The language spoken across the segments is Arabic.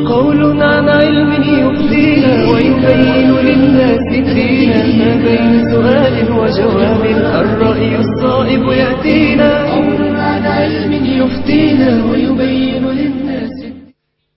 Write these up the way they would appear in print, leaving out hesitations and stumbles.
قول عن علم يفضينا ويبين للناس الدين، ما بين سؤال وجواب الرأي الصائب يأتينا. قول عن علم يفضينا ويبين للناس الدين.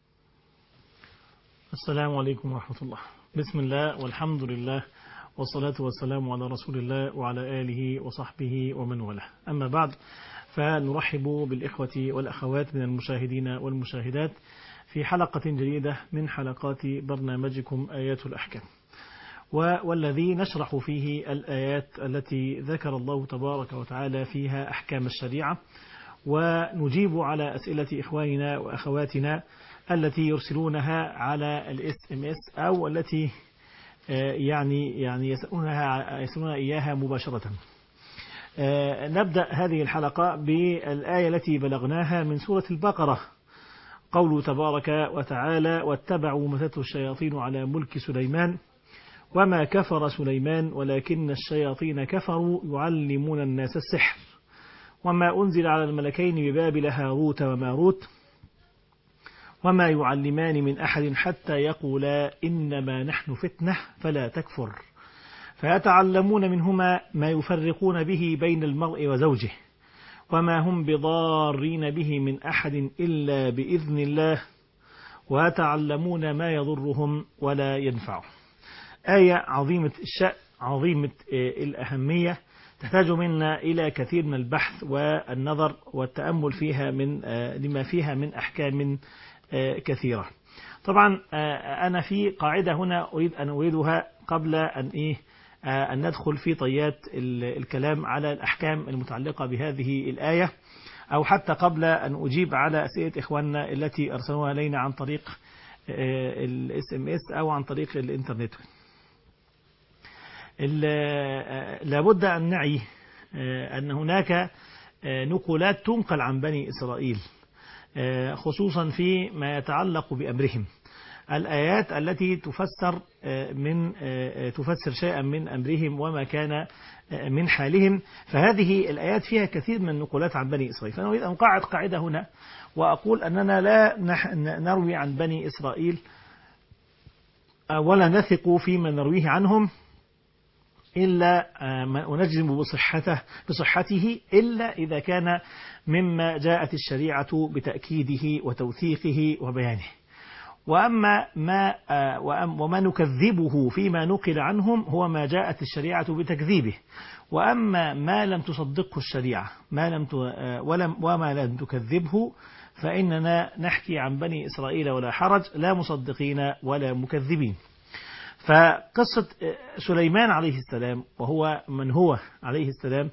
السلام عليكم ورحمة الله. بسم الله والحمد لله والصلاة والسلام على رسول الله وعلى آله وصحبه ومن والاه. أما بعد، فنرحب بالإخوة والأخوات من المشاهدين والمشاهدات في حلقة جديدة من حلقات برنامجكم آيات الأحكام، والذي نشرح فيه الآيات التي ذكر الله تبارك وتعالى فيها أحكام الشريعة، ونجيب على أسئلة إخواننا وأخواتنا التي يرسلونها على الSMS أو التي يعني يسألونها إياها مباشرة. نبدأ هذه الحلقة بالآية التي بلغناها من سورة البقرة، قوله تبارك وتعالى: واتبعوا ما تتلو الشياطين على ملك سليمان وما كفر سليمان ولكن الشياطين كفروا يعلمون الناس السحر وما أنزل على الملكين ببابل هاروت وماروت وما يعلمان من أحد حتى يقولا إنما نحن فتنة فلا تكفر فيتعلمون منهما ما يفرقون به بين المرء وزوجه وما هم بضارين به من أحد إلا بإذن الله ويتعلمون ما يضرهم ولا ينفعهم. آية عظيمة الشأن، عظيمة الأهمية، تحتاج منا إلى كثير من البحث والنظر والتأمل فيها لما فيها من أحكام كثيرة. طبعا أنا في قاعدة هنا أريد أن أريدها قبل أن ندخل في طيات الكلام على الأحكام المتعلقة بهذه الآية، أو حتى قبل أن أجيب على أسئلة إخواننا التي أرسلوها إلينا عن طريق الSMS أو عن طريق الإنترنت. لابد أن نعي أن هناك نقولات تنقل عن بني إسرائيل، خصوصا في ما يتعلق بأمرهم، الآيات التي تفسر شيئا من أمرهم وما كان من حالهم، فهذه الآيات فيها كثير من النقولات عن بني إسرائيل. فأنا أريد أن أقعد قاعدة هنا وأقول أننا لا نروي عن بني إسرائيل ولا نثق فيما نرويه عنهم إلا ونجزم بصحته إلا إذا كان مما جاءت الشريعة بتأكيده وتوثيقه وبيانه. وما نكذبه فيما نقل عنهم هو ما جاءت الشريعة بتكذيبه. وأما ما لم تصدقه الشريعة وما لم تكذبه فإننا نحكي عن بني إسرائيل ولا حرج، لا مصدقين ولا مكذبين. فقصة سليمان عليه السلام، وهو من هو عليه السلام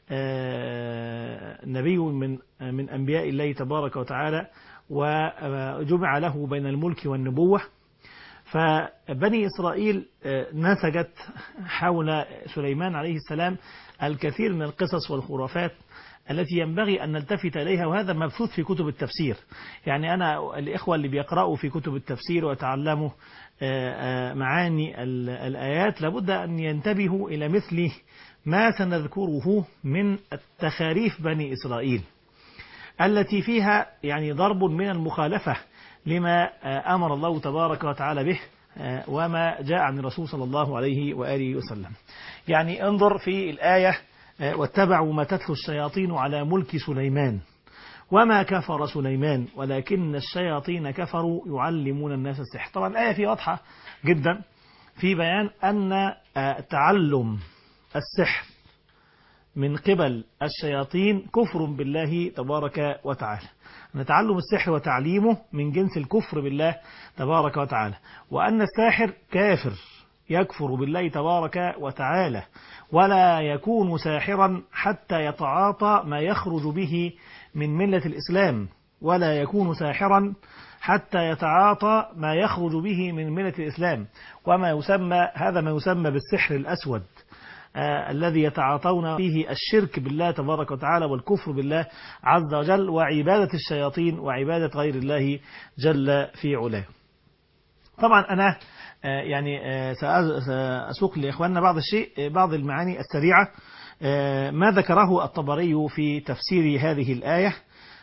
نبي من أنبياء الله تبارك وتعالى، وجمع له بين الملك والنبوة. فبني إسرائيل نسجت حول سليمان عليه السلام الكثير من القصص والخرافات التي ينبغي أن نلتفت إليها، وهذا مبثوث في كتب التفسير. يعني أنا الإخوة اللي بيقرأوا في كتب التفسير ويتعلموا معاني الآيات لابد أن ينتبهوا إلى مثل ما سنذكره من التخاريف بني إسرائيل التي فيها يعني ضرب من المخالفة لما أمر الله تبارك وتعالى به وما جاء عن الرسول صلى الله عليه وآله وسلم. يعني انظر في الآية: واتبعوا ما تتلو الشياطين على ملك سليمان وما كفر سليمان ولكن الشياطين كفروا يعلمون الناس السحر. طبعا الآية فيها واضحة جدا في بيان أن تعلم السحر من قبل الشياطين كفر بالله تبارك وتعالى، أن تعلم السحر وتعليمه من جنس الكفر بالله تبارك وتعالى، وأن الساحر كافر يكفر بالله تبارك وتعالى ولا يكون ساحرا حتى يتعاطى ما يخرج به من ملة الإسلام، ولا يكون ساحرا حتى يتعاطى ما يخرج به من ملة الإسلام. هذا ما يسمى بالسحر الأسود الذي يتعاطون فيه الشرك بالله تبارك وتعالى والكفر بالله عز وجل وعبادة الشياطين وعبادة غير الله جل في علاه. طبعا أنا يعني سأسوق لإخواننا بعض المعاني السريعة ما ذكره الطبري في تفسير هذه الآية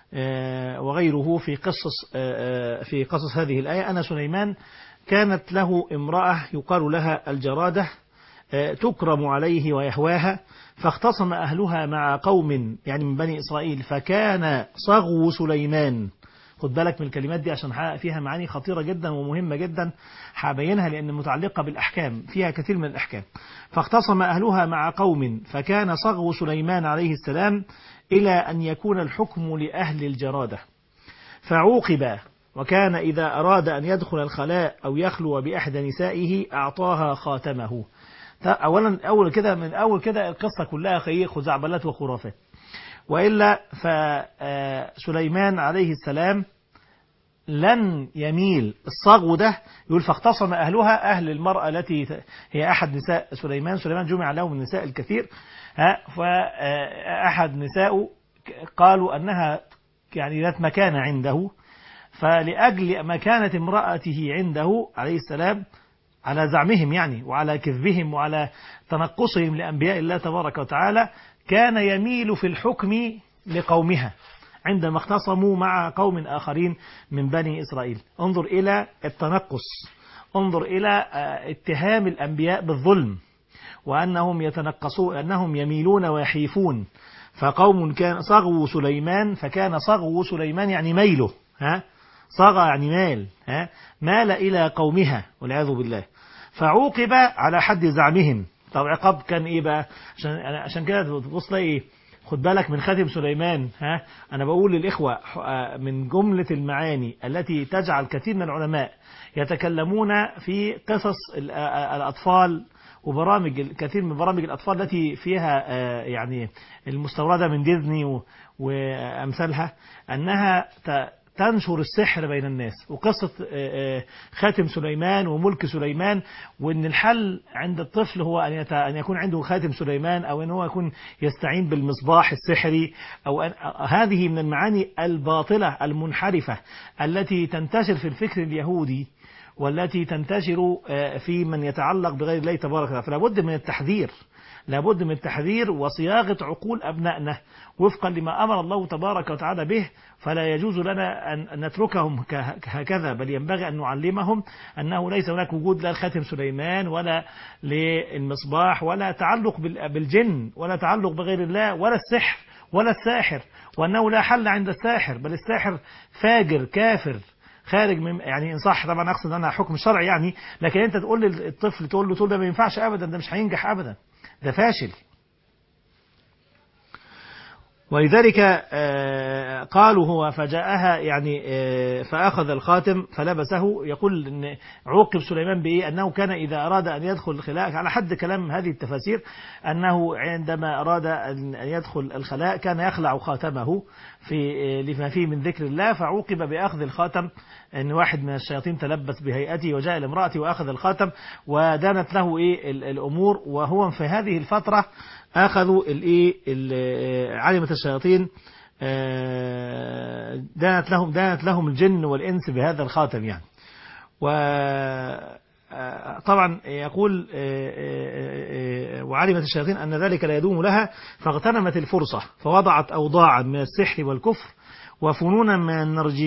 وغيره في قصص هذه الآية أن سليمان كانت له امرأة يقال لها الجرادة تكرم عليه ويهواها، فاختصم أهلها مع قوم يعني من بني إسرائيل، فكان صغو سليمان. خد بالك من الكلمات دي عشان فيها معاني خطيرة جدا ومهمة جدا، هبينها لأن متعلقة بالأحكام، فيها كثير من الأحكام. فاختصم أهلها مع قوم، فكان صغو سليمان عليه السلام إلى أن يكون الحكم لأهل الجرادة، فعوقب، وكان إذا أراد أن يدخل الخلاء أو يخلو بأحد نسائه أعطاها خاتمه. أول كده القصة كلها خزعبلات وخرافات. وإلا فسليمان عليه السلام لن يميل الصغو ده، يقول فاختصم أهلها، أهل المرأة التي هي أحد نساء سليمان جمع له من النساء الكثير، فأحد نساء قالوا أنها يعني ذات مكانة عنده، فلأجل مكانة امرأته عنده عليه السلام على زعمهم يعني، وعلى كذبهم وعلى تنقصهم لأنبياء الله تبارك وتعالى، كان يميل في الحكم لقومها عندما اختصموا مع قوم آخرين من بني إسرائيل. انظر إلى التنقص، انظر إلى اتهام الأنبياء بالظلم، وأنهم يتنقصون، أنهم يميلون ويحيفون. فقوم كان صغوا سليمان، فكان صغو سليمان يعني ميله، صغى يعني مال، مال إلى قومها والعياذ بالله، فعوقب على حد زعمهم. طب عقاب كان إيه بقى؟ عشان كده تبص لي خد بالك من خاتم سليمان. أنا بقول للإخوة من جملة المعاني التي تجعل كثير من العلماء يتكلمون في قصص الأطفال وبرامج، كثير من برامج الأطفال التي فيها يعني المستوردة من ديزني وأمثالها، أنها تنشر السحر بين الناس، وقصة خاتم سليمان وملك سليمان، وأن الحل عند الطفل هو أن يكون عنده خاتم سليمان، أو أن هو يكون يستعين بالمصباح السحري، أو هذه من المعاني الباطلة المنحرفة التي تنتشر في الفكر اليهودي، والتي تنتشر في من يتعلق بغير الله تبارك وتعالى. لابد من التحذير وصياغة عقول أبنائنا وفقا لما أمر الله تبارك وتعالى به. فلا يجوز لنا أن نتركهم هكذا، بل ينبغي أن نعلمهم أنه ليس هناك وجود لا الخاتم سليمان ولا للمصباح ولا تعلق بالجن ولا تعلق بغير الله ولا السحر ولا الساحر، وأنه لا حل عند الساحر، بل الساحر فاجر كافر خارج من، يعني إن صح طبعا أقصد أنا حكم شرعي يعني، لكن أنت تقول للطفل تقول له ده ما ينفعش أبدا، ده مش هينجح أبدا، ده فاشل. ولذلك قالوا هو فجاءها يعني فأخذ الخاتم فلبسه. يقول إن عوقب سليمان بإيه؟ أنه كان إذا أراد أن يدخل الخلاء، على حد كلام هذه التفاسير، أنه عندما أراد أن يدخل الخلاء كان يخلع خاتمه لما فيه من ذكر الله، فعوقب بأخذ الخاتم، أن واحد من الشياطين تلبس بهيئته وجاء لامرأته وأخذ الخاتم ودانت له الأمور. وهو في هذه الفترة أخذوا علمت الشياطين، دانت لهم الجن والإنس بهذا الخاتم يعني. وطبعا يقول وعلمت الشياطين أن ذلك لا يدوم لها، فاغتنمت الفرصة فوضعت أوضاعا من السحر والكفر وفنونا من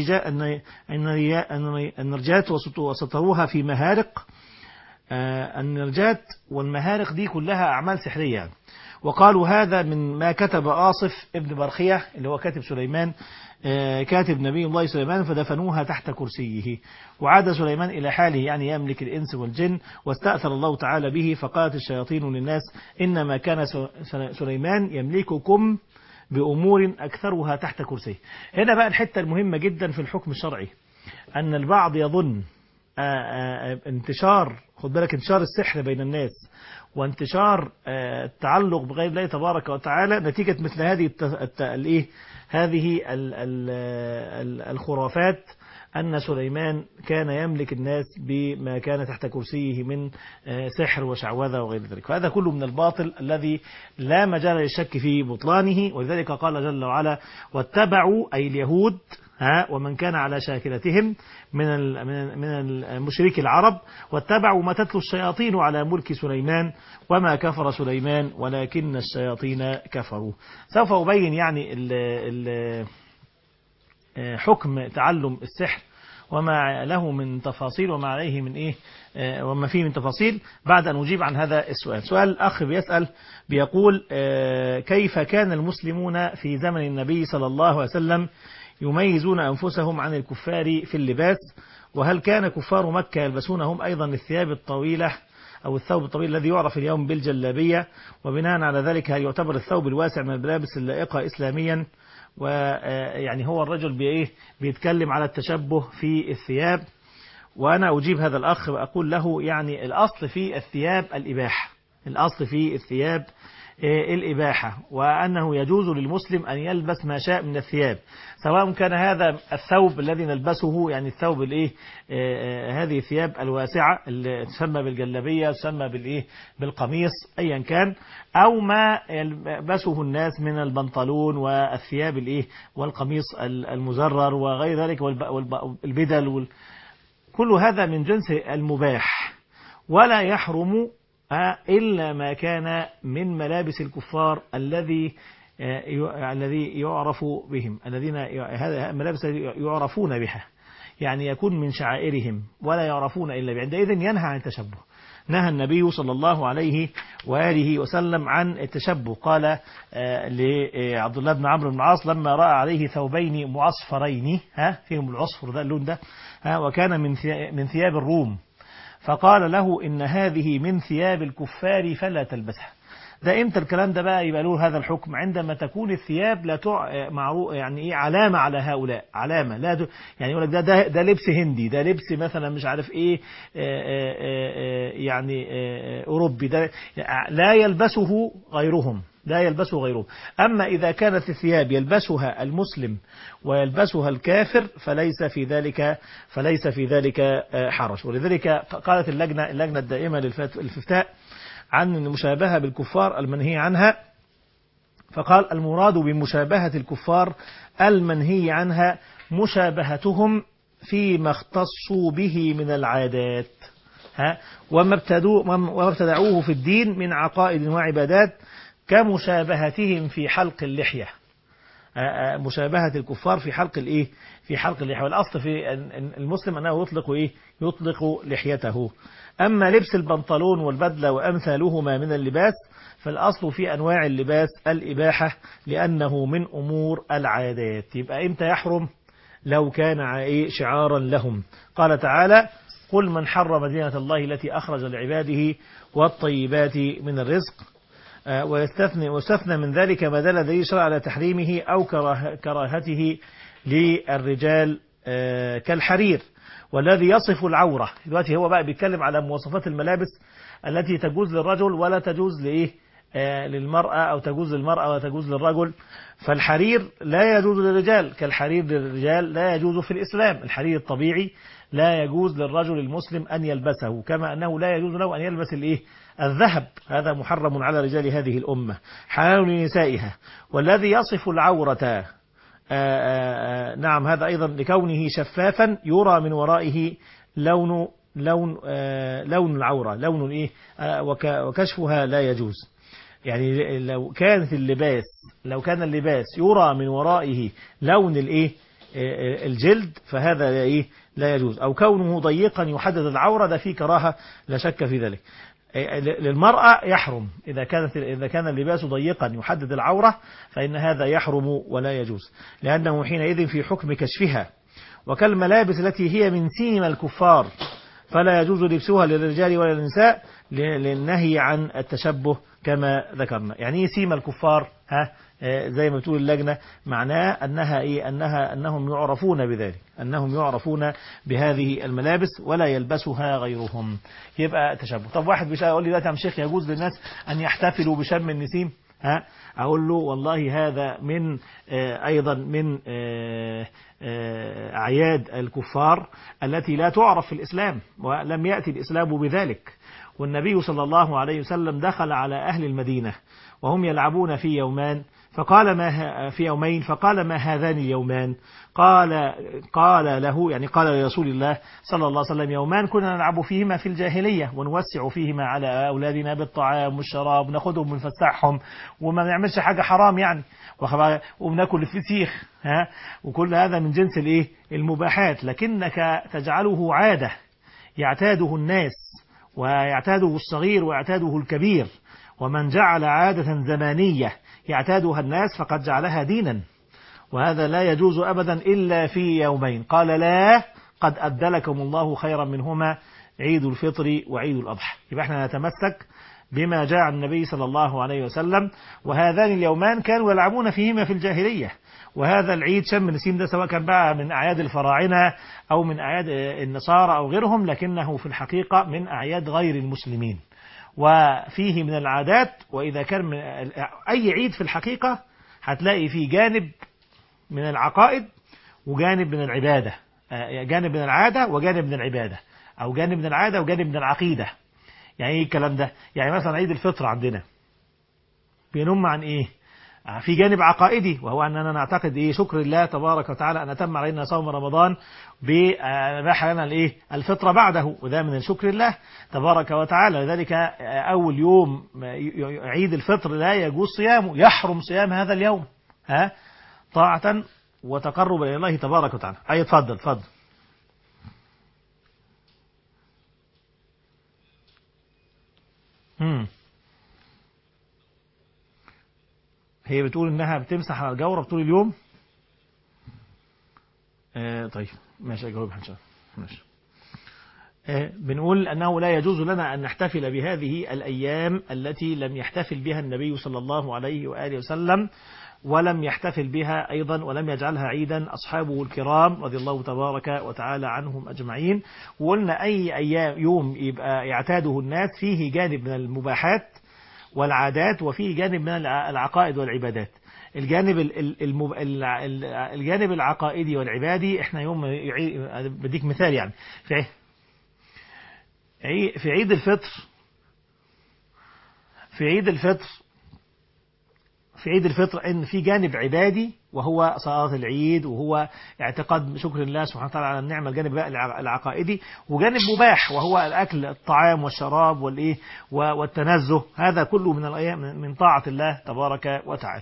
النرجات وسطروها في مهارق. النرجات والمهارق دي كلها أعمال سحرية يعني. وقالوا هذا من ما كتب آصف ابن برخية اللي هو كاتب سليمان، كاتب نبي الله سليمان، فدفنوها تحت كرسيه. وعاد سليمان إلى حاله يعني يملك الإنس والجن، واستأثر الله تعالى به، فقالت الشياطين للناس إنما كان سليمان يملككم بأمور أكثرها تحت كرسيه. هنا بقى الحتة المهمة جدا في الحكم الشرعي، أن البعض يظن انتشار، خد بالك، انتشار السحر بين الناس وانتشار التعلق بغير الله تبارك وتعالى نتيجة مثل هذه الخرافات، أن سليمان كان يملك الناس بما كان تحت كرسيه من سحر وشعوذة وغير ذلك. فهذا كله من الباطل الذي لا مجال للشك في بطلانه. ولذلك قال جل وعلا واتبعوا أي اليهود ومن كان على شاكلتهم من المشرك العرب، واتبعوا ما تتلو الشياطين على ملك سليمان وما كفر سليمان ولكن الشياطين كفروا. سوف أبين يعني حكم تعلم السحر وما له من تفاصيل وما عليه من إيه وما فيه من تفاصيل بعد أن أجيب عن هذا السؤال. سؤال الأخ بيسأل بيقول كيف كان المسلمون في زمن النبي صلى الله عليه وسلم يميزون أنفسهم عن الكفار في اللباس، وهل كان كفار مكة يلبسون هم أيضا الثياب الطويلة أو الثوب الطويل الذي يعرف اليوم بالجلابية، وبناء على ذلك هل يعتبر الثوب الواسع من الملابس اللائقة إسلاميا؟ ويعني هو الرجل بيتكلم على التشبه في الثياب، وأنا أجيب هذا الأخ وأقول له يعني الأصل في الثياب الإباحة، الأصل في الثياب الإباحة، وأنه يجوز للمسلم أن يلبس ما شاء من الثياب، سواء كان هذا الثوب الذي نلبسه يعني الثوب هذه الثياب الواسعة اللي تسمى بالجلابية تسمى بالقميص أيا كان، أو ما يلبسه الناس من البنطلون والثياب والقميص المزرر وغير ذلك والبدل كل هذا من جنس المباح، ولا يحرم إلا ما كان من ملابس الكفار الذي يعرف بهم، الذين هذا ملابس يعرفون بها، يعني يكون من شعائرهم ولا يعرفون إلا بها، عندئذ ينهى عن التشبه. نهى النبي صلى الله عليه وآله وسلم عن التشبه، قال لعبد الله بن عمرو بن العاص لما رأى عليه ثوبين معصفرين فيهم العصفر ده اللون ده وكان من ثياب الروم، فقال له إن هذه من ثياب الكفار فلا تلبسها. ده امتى الكلام ده بقى يبقى له هذا الحكم؟ عندما تكون الثياب لا معروف يعني علامة على هؤلاء، علامة لا يعني يقول لك ده لبس هندي، ده لبس مثلا مش عارف يعني أوروبي، ده لا يلبسه غيرهم، لا يلبسه غيره. أما إذا كانت الثياب يلبسها المسلم ويلبسها الكافر فليس في ذلك حرج. ولذلك قالت اللجنة الدائمة للفتاء عن المشابهة بالكفار المنهي عنها، فقال المراد بمشابهة الكفار المنهي عنها مشابهتهم فيما اختصوا به من العادات وما ابتدعوه في الدين من عقائد وعبادات، كمشابهتهم في حلق اللحية، مشابهة الكفار في حلق في حلق اللحية. والأصل في المسلم أنه يطلق لحيته. أما لبس البنطلون والبدلة وأمثالهما من اللباس فالأصل في أنواع اللباس الإباحة لأنه من أمور العادات. يبقى إمتى يحرم؟ لو كان شعارا لهم. قال تعالى قل من حرم زينة الله التي أخرج لعباده والطيبات من الرزق، واستثنى من ذلك ما دل دليل شرع على تحريمه أو كراهته للرجال كالحرير والذي يصف العورة. دلوقتي هو بقى بيتكلم على مواصفات الملابس التي تجوز للرجل ولا تجوز للمرأة، أو تجوز للمرأة وتجوز للرجل. فالحرير لا يجوز للرجال كالحرير للرجال لا يجوز في الإسلام. الحرير الطبيعي لا يجوز للرجل المسلم أن يلبسه، كما أنه لا يجوز له أن يلبس الذهب، هذا محرم على رجال هذه الأمة، حلال لنسائها. والذي يصف العورة نعم هذا أيضا لكونه شفافا يرى من ورائه لون العورة، لون وكشفها لا يجوز. يعني لو كان اللباس يرى من ورائه لون الجلد فهذا لا يجوز، أو كونه ضيقا يحدد العورة ده فيه كراهة لا شك في ذلك. للمرأة يحرم إذا كان اللباس ضيقا يحدد العورة فإن هذا يحرم ولا يجوز، لأنه حينئذ في حكم كشفها. وكالملابس التي هي من سيم الكفار فلا يجوز لبسها للرجال ولا للنساء للنهي عن التشبه كما ذكرنا. يعني سيم الكفار زي ما بتقول اللجنة معناه أنهم يعرفون بذلك، أنهم يعرفون بهذه الملابس ولا يلبسها غيرهم، يبقى تشبه. طب واحد يقول لي دلوقتي يا شيخ يجوز للناس أن يحتفلوا بشم النسيم؟ أقول له والله هذا من أيضا من أعياد الكفار التي لا تعرف في الإسلام، ولم يأتي الإسلام بذلك. والنبي صلى الله عليه وسلم دخل على أهل المدينة وهم يلعبون في يومان فقال في يومين، فقال ما هذان اليومان؟ قال له يعني قال لرسول الله صلى الله عليه وسلم يومان كنا نلعب فيهما في الجاهلية ونوسع فيهما على أولادنا بالطعام والشراب وناخدهم ونفسحهم وما نعملش حاجة حرام يعني، وبناكل الفسيخ وكل هذا من جنس المباحات، لكنك تجعله عادة يعتاده الناس ويعتاده الصغير ويعتاده الكبير، ومن جعل عادة زمانية يعتادها الناس فقد جعلها دينا، وهذا لا يجوز أبدا إلا في يومين. قال لا، قد أبدلكم الله خيرا منهما عيد الفطر وعيد الأضحى. يبقى احنا نتمسك بما جاء عن النبي صلى الله عليه وسلم، وهذان اليومان كانوا يلعبون فيهما في الجاهلية، وهذا العيد شم النسيم ده سواء كان بقى من أعياد الفراعنة أو من أعياد النصارى أو غيرهم، لكنه في الحقيقة من أعياد غير المسلمين، وفيه من العادات. وإذا كان من أي عيد في الحقيقة هتلاقي فيه جانب من العقائد وجانب من العبادة، جانب من العادة وجانب من العبادة، أو جانب من العادة وجانب من العقيدة. يعني ايه الكلام ده؟ يعني مثلا عيد الفطر عندنا بينم عن ايه؟ في جانب عقائدي، وهو أننا نعتقد شكر الله تبارك وتعالى أن أتم علينا صوم رمضان بأباح لنا الفطر بعده، وده من شكر الله تبارك وتعالى. لذلك أول يوم عيد الفطر لا يجوز صيامه، يحرم صيام هذا اليوم طاعة وتقرب إلى الله تبارك وتعالى. اتفضل. هي بتقول انها بتمسح على الجورب طول اليوم. طيب ماشي، اجاوبها ان شاء الله. ماشي. بنقول انه لا يجوز لنا ان نحتفل بهذه الايام التي لم يحتفل بها النبي صلى الله عليه واله وسلم، ولم يحتفل بها ايضا ولم يجعلها عيدا اصحابه الكرام رضي الله تبارك وتعالى عنهم اجمعين. وقلنا اي ايام يوم يبقى يعتاده الناس فيه جانب من المباحات والعادات وفيه جانب من العقائد والعبادات. الجانب العقائدي والعبادي احنا يوم بديك مثال يعني في عيد الفطر ان في جانب عبادي وهو صلاة العيد وهو اعتقاد شكر الله سبحانه وتعالى على النعمة، الجانب بقى العقائدي، وجانب مباح وهو الأكل الطعام والشراب والتنزه، هذا كله من الأيام من طاعة الله تبارك وتعالى.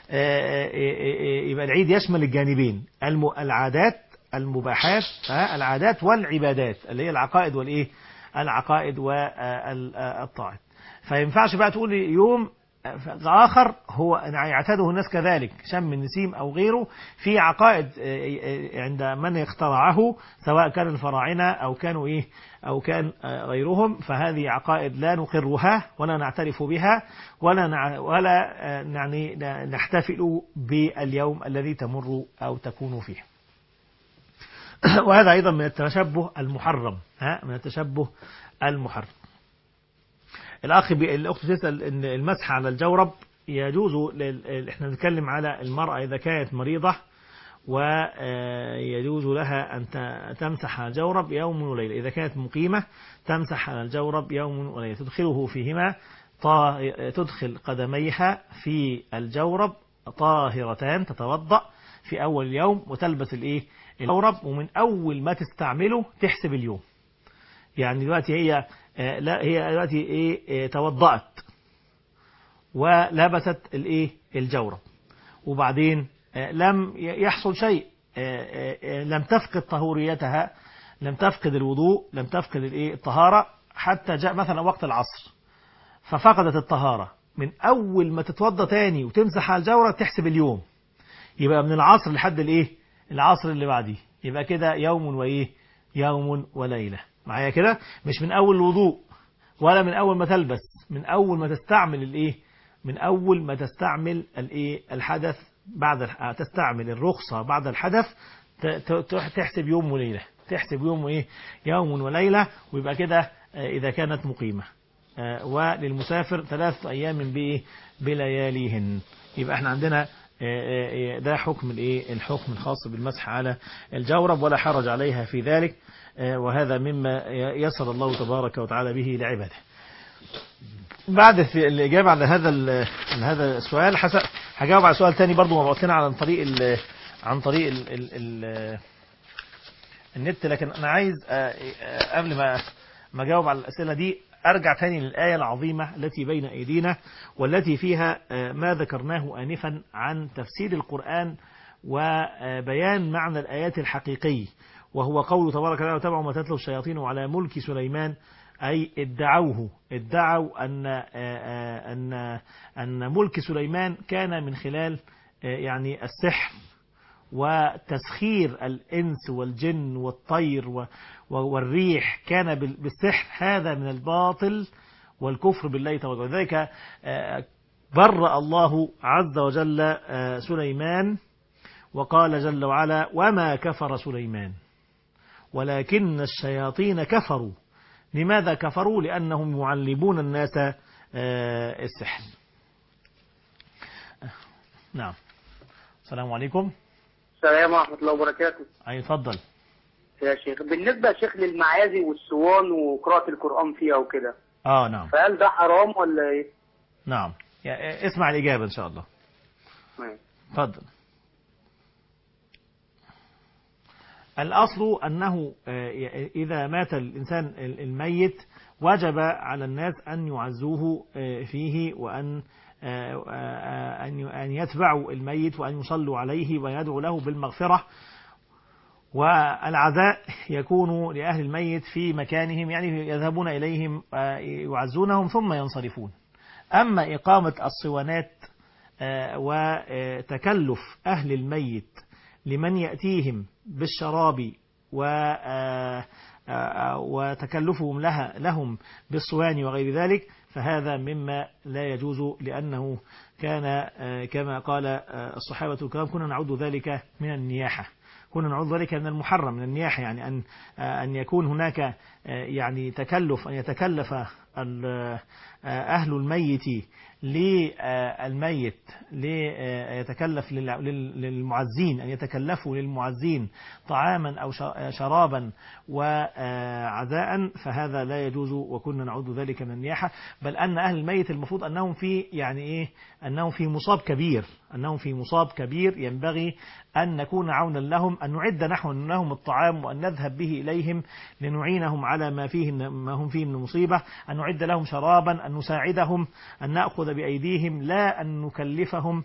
يبقى العيد يشمل الجانبين، العادات المباحات، العادات والعبادات اللي هي العقائد والطاعات. فينفعش بقى تقول يوم آخر هو يعتاده الناس كذلك، شم النسيم أو غيره، في عقائد عند من اخترعه سواء كان الفراعنة أو كانوا أو كان غيرهم، فهذه عقائد لا نقرها ولا نعترف بها ولا نحتفل باليوم الذي تمر أو تكون فيه. وهذا أيضا من التشبه المحرم، الأخت تسأل إن المسح على الجورب يجوز إحنا نتكلم على المرأة إذا كانت مريضة ويجوز لها أن تمسح على الجورب يوم وليلة. إذا كانت مقيمة تمسح على الجورب يوم وليلة، تدخله فيهما، تدخل قدميها في الجورب طاهرتان، تتوضأ في أول اليوم وتلبس الجورب، ومن أول ما تستعمله تحسب اليوم. يعني دلوقتي هي دلوقتي توضأت ولبست الجورب، وبعدين لم يحصل شيء، لم تفقد طهوريتها، لم تفقد الوضوء، لم تفقد الطهارة، حتى جاء مثلا وقت العصر ففقدت الطهارة. من أول ما تتوضأ تاني وتمسح على الجورب تحسب اليوم، يبقى من العصر لحد العصر اللي بعديه، يبقى كده يوم وليلة معايا كده، مش من أول الوضوء ولا من أول ما تلبس، من أول ما تستعمل من أول ما تستعمل الحدث، بعد تستعمل الرخصة بعد الحدث تحسب يوم وليلة، تحسب يوم وليلة، ويبقى كده إذا كانت مقيمة. وللمسافر 3 أيام بلياليهن. يبقى احنا عندنا ده حكم الحكم الخاص بالمسح على الجورب، ولا حرج عليها في ذلك، وهذا مما يسر الله تبارك وتعالى به لعباده. بعد الإجابة على هذا السؤال هجاوب على سؤال تاني برضو مبعوث لنا عن طريق النت، لكن انا عايز قبل ما اجاوب على الاسئله دي ارجع تاني للايه العظيمه التي بين ايدينا، والتي فيها ما ذكرناه انفا عن تفسير القران وبيان معنى الايات الحقيقي، وهو قوله تبارك وتعالى: وتبعوا ما تتلو الشياطين على ملك سليمان. أي ادعوا أن ملك سليمان كان من خلال يعني السحر وتسخير الإنس والجن والطير والريح، كان بالسحر. هذا من الباطل والكفر بالله تبارك وتعالى. ولذلك برأ الله عز وجل سليمان وقال جل وعلا: وما كفر سليمان ولكن الشياطين كفروا. لماذا كفروا؟ لأنهم يعلمون الناس السحر. نعم. السلام عليكم. السلام ورحمة الله وبركاته. أي اتفضل يا شيخ، بالنسبة يا شيخ للمعازي والصوان وقراءة القرآن فيها وكده، نعم، فهل ده حرام ولا ايه؟ نعم، اسمع الإجابة إن شاء الله. اتفضل. الأصل أنه إذا مات الإنسان الميت وجب على الناس أن يعزوه فيه، وأن أن يتبعوا الميت وأن يصلوا عليه ويدعوا له بالمغفرة. والعزاء يكون لأهل الميت في مكانهم، يعني يذهبون إليهم يعزونهم ثم ينصرفون. أما إقامة الصوانات وتكلف أهل الميت لمن يأتيهم بالشراب وتكلفهم لهم بالصوان وغير ذلك، فهذا مما لا يجوز، لأنه كان كما قال الصحابة الكرام: كنا نعد ذلك من النياحة، كنا نعد ذلك من المحرم من النياحة، يعني أن يكون هناك يعني تكلف، أن يتكلف أهل الميت للميت ليتكلف للمعزين، أن يتكلفوا للمعزين طعاما أو شرابا وعزاء، فهذا لا يجوز، وكنا نعود ذلك من النياحة. بل أن أهل الميت المفروض أنهم في يعني إيه، أنهم في مصاب كبير، أنهم في مصاب كبير، ينبغي أن نكون عونا لهم، أن نعد نحن لهم الطعام وأن نذهب به إليهم لنعينهم على ما هم فيه من مصيبة، أن نعد لهم شرابا، أن نساعدهم، أن نأخذ بأيديهم، لا أن نكلفهم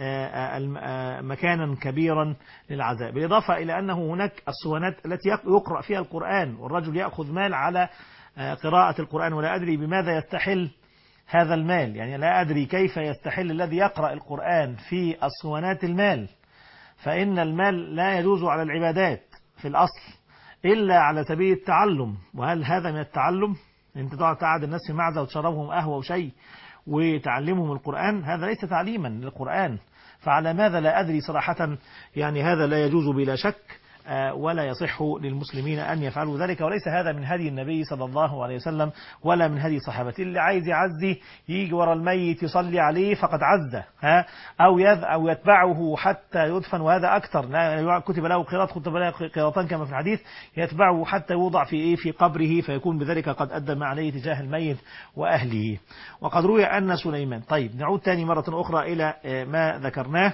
مكانا كبيرا للعذاب. بالإضافة إلى أنه هناك الصوانات التي يقرأ فيها القرآن، والرجل يأخذ مال على قراءة القرآن، ولا أدري بماذا يستحل هذا المال، يعني لا أدري كيف يستحل الذي يقرأ القرآن في الصوانات المال، فإن المال لا يجوز على العبادات في الأصل إلا على سبيل التعلم. وهل هذا من التعلم؟ أنت تقعد الناس في معزة وتشربهم قهوة وشيء وتعلمهم القرآن؟ هذا ليس تعليما للقرآن. فعلى ماذا؟ لا أدري صراحة، يعني هذا لا يجوز بلا شك، ولا يصح للمسلمين أن يفعلوا ذلك، وليس هذا من هدي النبي صلى الله عليه وسلم ولا من هدي صحابته. اللي عايز يعزي يجي ورا الميت يصلي عليه فقد عزه، أو يتبعه حتى يدفن، وهذا أكثر، كتب له قيراط، كتب له قيراطان كما في الحديث، يتبعه حتى يوضع في قبره، فيكون بذلك قد أدى ما عليه تجاه الميت وأهله. وقد روي أن سليمان. طيب نعود تاني مرة أخرى إلى ما ذكرناه.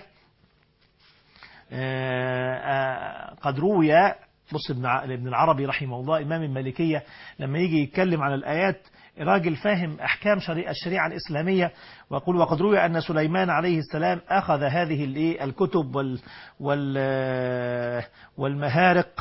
قد روي، بص ابن العربي رحمه الله إمام المالكية لما يجي يتكلم عن الآيات راجل فاهم أحكام الشريعة الإسلامية، ويقول: وقد روي أن سليمان عليه السلام أخذ هذه الكتب والمهارق،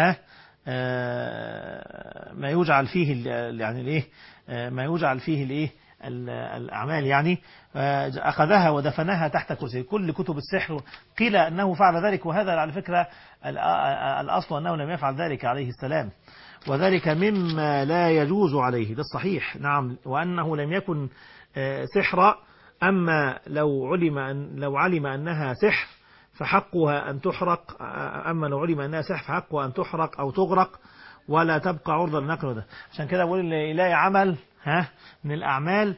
ما يجعل فيه يعني ما يجعل فيه الأعمال، يعني أخذها ودفنها تحت كرسي. كل كتب السحر قيل أنه فعل ذلك، وهذا على فكرة الأصل أنه لم يفعل ذلك عليه السلام، وذلك مما لا يجوز عليه، ده الصحيح. نعم، وأنه لم يكن سحرا. أما لو علم أنها سحر فحقها أن تحرق، أما لو علم أنها سحر فحقها أن تحرق أو تغرق ولا تبقى عرضة للنقل. ده عشان كده بقول اللي يلاقي عمل من الأعمال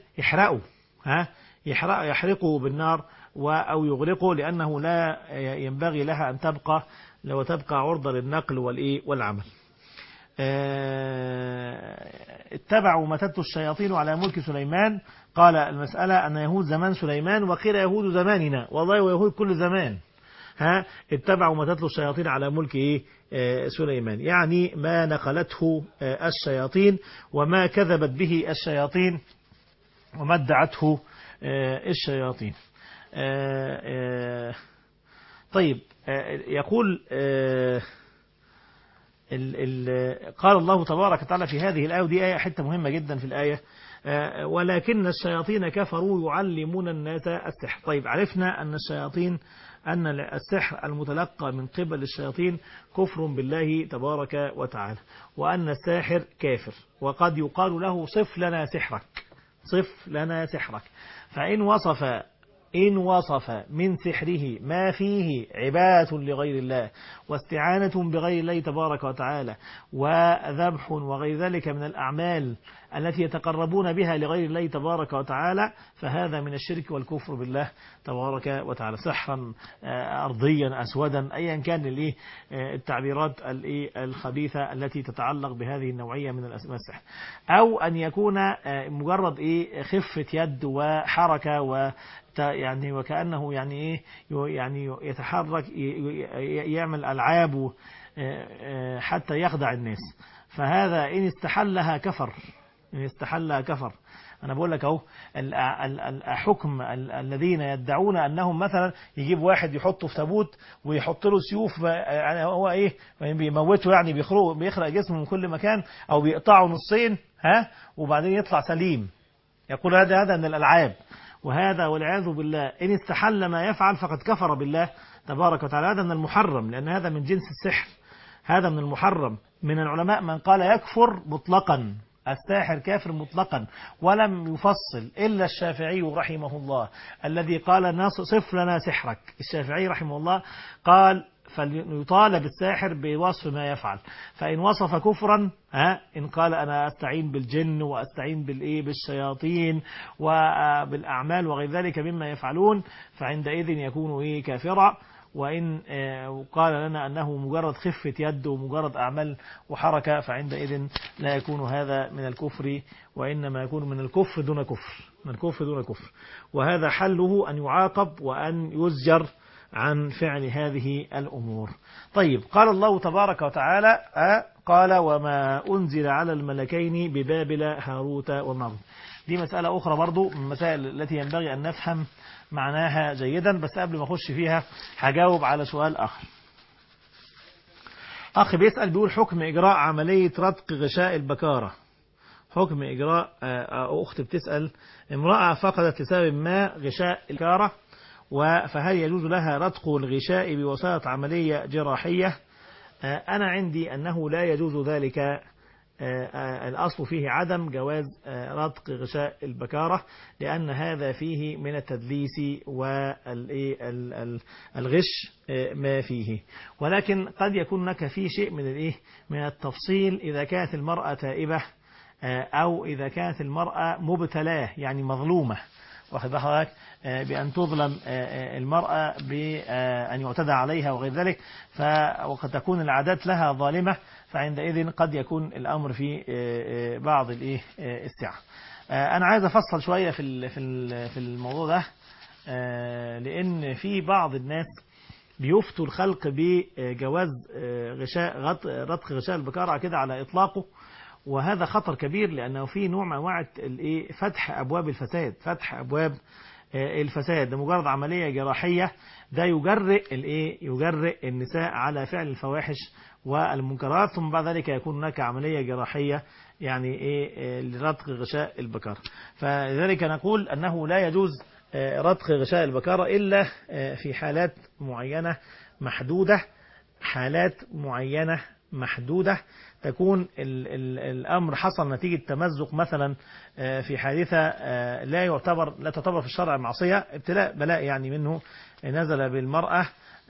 يحرقه بالنار أو يغرقه، لأنه لا ينبغي لها أن تبقى عرضة للنقل والعمل. اتبعوا ما تتلو الشياطين على ملك سليمان. قال المسألة أن يهود زمان سليمان، وقيل يهود زماننا، والله ويهود كل زمان. اتبعوا ما تتلو الشياطين على ملك سليمان، يعني ما نقلته الشياطين وما كذبت به الشياطين وما ادعته الشياطين. طيب، يقول قال الله تبارك وتعالى في هذه الآية، ودي آية حتة مهمة جدا في الآية: ولكن الشياطين كفروا يعلمون الناس السحر. طيب، عرفنا أن الشياطين، أن السحر المتلقى من قبل الشياطين كفر بالله تبارك وتعالى، وأن الساحر كافر، وقد يقال له صف لنا سحرك، صف لنا سحرك. فإن وصف من سحره ما فيه عبادة لغير الله واستعانة بغير الله تبارك وتعالى وذبح وغير ذلك من الأعمال التي يتقربون بها لغير الله تبارك وتعالى، فهذا من الشرك والكفر بالله تبارك وتعالى، سحرا أرضيا أسودا، أيا كان التعبيرات الخبيثة التي تتعلق بهذه النوعية من السحر. أو أن يكون مجرد خفة يد وحركة يعني وكأنه يعني يتحرك، يعمل ألعاب حتى يخدع الناس، فهذا إن استحلها كفر. أنا بقول لك أهو، الحكم الذين يدعون أنهم مثلا يجيب واحد يحطه في تابوت ويحط له سيوف، يعني هو بيموته، يعني بيخرق جسمه من كل مكان، أو بيقطعه نصين وبعدين يطلع سليم، يقول هذا من الألعاب. وهذا والعياذ بالله إن استحل ما يفعل فقد كفر بالله تبارك وتعالى. هذا من المحرم، لأن هذا من جنس السحر، هذا من المحرم. من العلماء من قال يكفر مطلقا، الساحر كافر مطلقا، ولم يفصل إلا الشافعي رحمه الله الذي قال صف لنا سحرك. الشافعي رحمه الله قال فليطالب الساحر بوصف ما يفعل، فإن وصف كفرا إن قال أنا أستعين بالجن وأستعين بالشياطين وبالأعمال وغير ذلك مما يفعلون، فعندئذ يكون كافرا. وإن قال لنا أنه مجرد خفة يد ومجرد أعمال وحركة، فعندئذ لا يكون هذا من الكفر، وإنما يكون من الكفر دون كفر، وهذا حله أن يعاقب وأن يزجر عن فعل هذه الأمور. طيب، قال الله تبارك وتعالى قال وما أنزل على الملكين ببابل هاروت وماروت. دي مسألة أخرى برضو من المسائل التي ينبغي أن نفهم معناها جيدا، بس قبل ما أخش فيها هجاوب على سؤال آخر. أخ بيسأل بيقول حكم إجراء عملية رتق غشاء البكارة. حكم إجراء أخت بتسأل امرأة فقدت لسبب ما غشاء البكارة، فهل يجوز لها رتق الغشاء بواسطة عملية جراحية؟ أنا عندي أنه لا يجوز ذلك. الأصل فيه عدم جواز رتق غشاء البكارة، لأن هذا فيه من التدليس والغش ما فيه، ولكن قد يكون هناك فيه شيء من التفصيل إذا كانت المرأة تائبة، أو إذا كانت المرأة مبتلاه يعني مظلومة، واخد بالك، بأن تظلم المرأة بأن يعتدى عليها وغير ذلك، وقد تكون العادات لها ظالمة، فعندئذ قد يكون الأمر في بعض السعة. أنا عايز أفصل شوية في الموضوع ده، لأن في بعض الناس بيفتوا الخلق بجواز رتق غشاء البكارة كده على إطلاقه، وهذا خطر كبير، لأنه في نوع من أنواع فتح أبواب الفساد. ده مجرد عملية جراحية، ده يجرئ النساء على فعل الفواحش والمنكرات، ثم بعد ذلك يكون هناك عملية جراحية لرتق غشاء البكارة. فلذلك نقول أنه لا يجوز رتق غشاء البكارة إلا في حالات معينة محدودة تكون الأمر حصل نتيجة تمزق مثلا في حادثة لا تعتبر في الشرع معصية، ابتلاء بلاء منه نزل بالمرأة،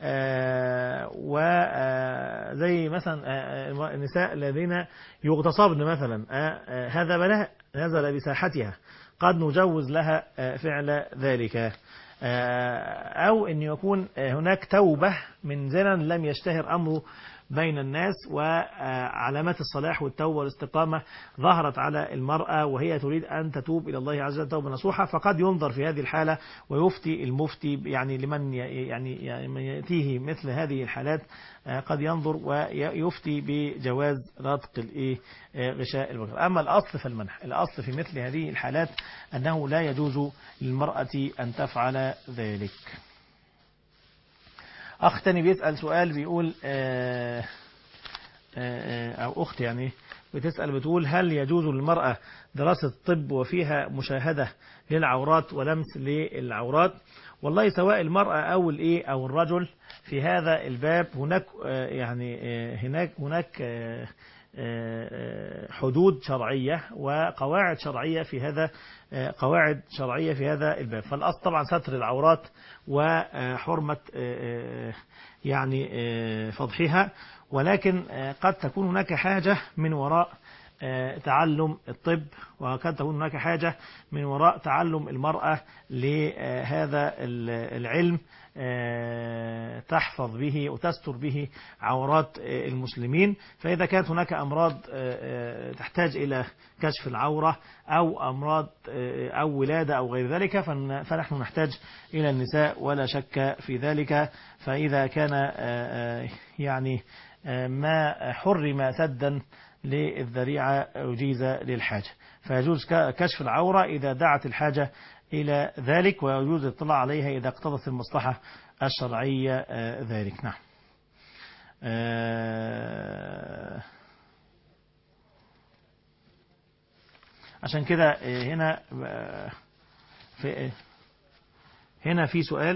وزي مثلا النساء الذين يغتصبن مثلا، هذا بلاء نزل بساحتها، قد نجوز لها فعل ذلك. أو أن يكون هناك توبة من زنا لم يشتهر أمره بين الناس، وعلامات الصلاح والتوبة والاستقامة ظهرت على المرأة وهي تريد أن تتوب إلى الله عز وجل توبة نصوحة، فقد ينظر في هذه الحالة ويفتي المفتي يعني لمن يعني يأتيه مثل هذه الحالات قد ينظر ويفتي بجواز رتق غشاء البقر. أما الأصل فالمنح، الأصل في مثل هذه الحالات أنه لا يجوز للمرأة أن تفعل ذلك. أخ تاني بيسأل سؤال بيقول أو أخت يعني بتسأل بتقول هل يجوز للمرأة دراسة الطب وفيها مشاهدة للعورات ولمس للعورات؟ والله سواء المرأة أو أو الرجل في هذا الباب هناك يعني هناك حدود شرعية وقواعد شرعية في هذا الباب. فالأصل طبعا ستر العورات وحرمة يعني فضحها، ولكن قد تكون هناك حاجة من وراء تعلم الطب، وقد تكون هناك حاجة من وراء تعلم المرأة لهذا العلم تحفظ به وتستر به عورات المسلمين. فإذا كانت هناك أمراض تحتاج إلى كشف العورة أو أمراض أو ولادة أو غير ذلك فنحن نحتاج إلى النساء ولا شك في ذلك. فإذا كان يعني ما حرم سدا للذريعة أجيز للحاجة، فيجوز كشف العورة إذا دعت الحاجة إلى ذلك، ويجوز الاطلاع عليها إذا اقتضت المصلحة الشرعية ذلك. نعم. عشان كده هنا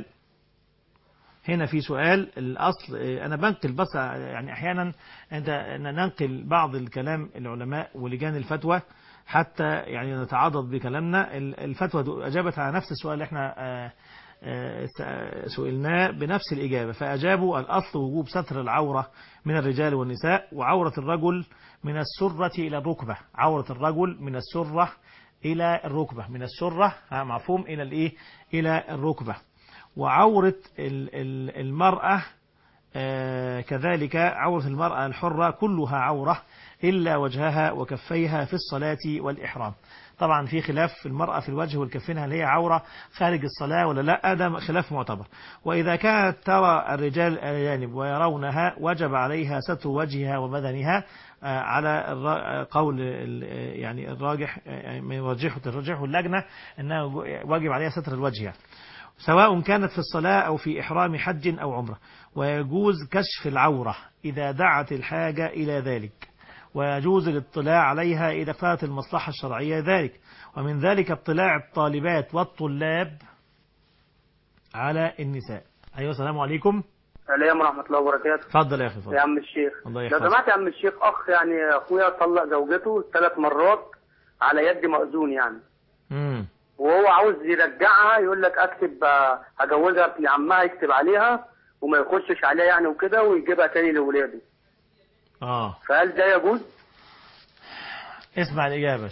في سؤال الأصل. أنا بنقل بس يعني أحيانا ننقل بعض الكلام العلماء ولجان الفتوى حتى يعني نتعاضد بكلامنا. الفتوى أجابت على نفس السؤال اللي احنا سئلناه بنفس الإجابة، فأجابوا الأصل وجوب ستر العورة من الرجال والنساء، وعورة الرجل من السرة إلى الركبة. عورة الرجل من السرة إلى الركبة، من السرة مفهوم إلى الركبة. وعورة المرأة كذلك، عورة المرأة الحرة كلها عورة إلا وجهها وكفيها في الصلاة والإحرام. طبعا في خلاف في المرأة في الوجه والكفين هل هي عورة خارج الصلاة ولا لا، ده خلاف معتبر. وإذا كانت ترى الرجال الأجانب ويرونها وجب عليها ستر وجهها وبدنها على قول يعني الراجح ترجحه اللجنة أنه واجب عليها ستر الوجه يعني، سواء كانت في الصلاة أو في إحرام حج أو عمرة. ويجوز كشف العورة إذا دعت الحاجة إلى ذلك، ويجوز الاطلاع عليها إذا اقتضت المصلحة الشرعية ذلك. ومن ذلك اطلاع الطالبات والطلاب على النساء. أيها السلام عليكم. السلام ورحمة الله وبركاته. اتفضل يا أخي. اتفضل يا عم الشيخ. لو سمحت يا عم الشيخ، أخ يعني أخويا طلق زوجته 3 مرات على يد مأذون يعني. وهو عاوز يرجعها، يقول لك اكتب هجوزها لعمها يكتب عليها وما يخشش عليها يعني وكده، ويجيبها تاني لاولاده. فهل ده يجوز؟ اسمع الإجابة.